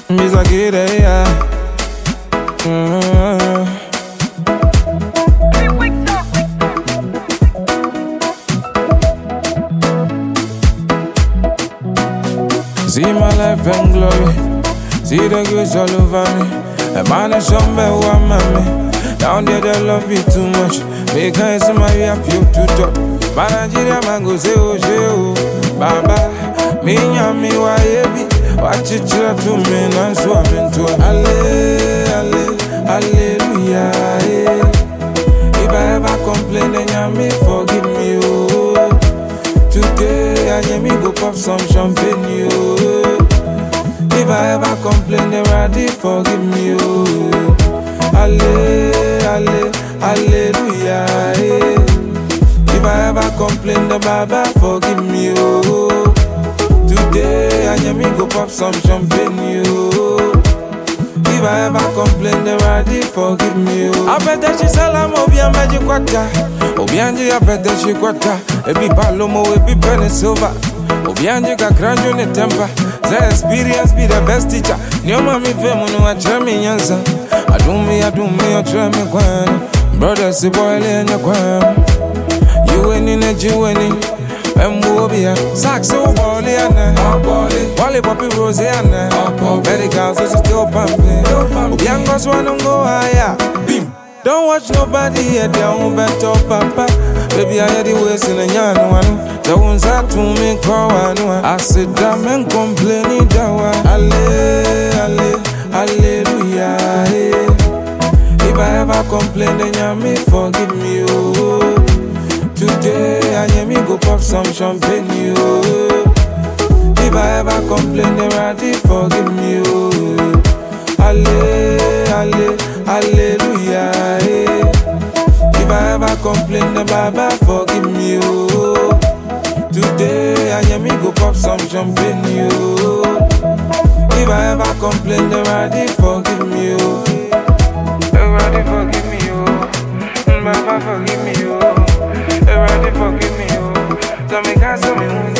Misa kide ya. See my life and glory. See the grace all over me. A man is somewhere one man. Down there they love you too much. Make I see my happy to talk. But Nigeria man go say oh oh. Baba, me and me why be. Watch it to me and so I'm into hallelujah. If I ever complain then you me forgive me oh. Today I hear me go pop some champagne oh. If I ever complain then ready forgive me oh. Hallelujah. If I ever complain then Baba forgive me oh. Today I hear me go pop some champagne oh. If I ever complain then ready forgive me oh. I bet that she salam obi a magic water. Obi anje I bet that she quarter. Ebi palomo ebi penny silver. Obi anje ka granjo ne temper. The experience be the best teacher. New mommy femu no a tell me yansa. I do me, I try me kwan. Brother si boy le nya kwan. You winning a you winning. Mbobia Saxo Boliana Wally Poppy Rosiana Medicals is still pumping Obiangos wanna go higher Beam. Don't watch nobody at their own better papa Baby I had the waist in a yarn one The ones that to me call one I sit down and complaining dawa Hallelujah If I ever complain then you me forgive me oh. Today I hear me go pop some champagne oh. If I ever complain then ready forgive me oh. Hallelujah. If I ever complain then Baba forgive me oh. Today I hear me go pop some champagne oh. If I ever complain then ready forgive me oh. Ready forgive me oh. Baba forgive me oh. Ready forgive me, oh. Tell me, guys, tell me.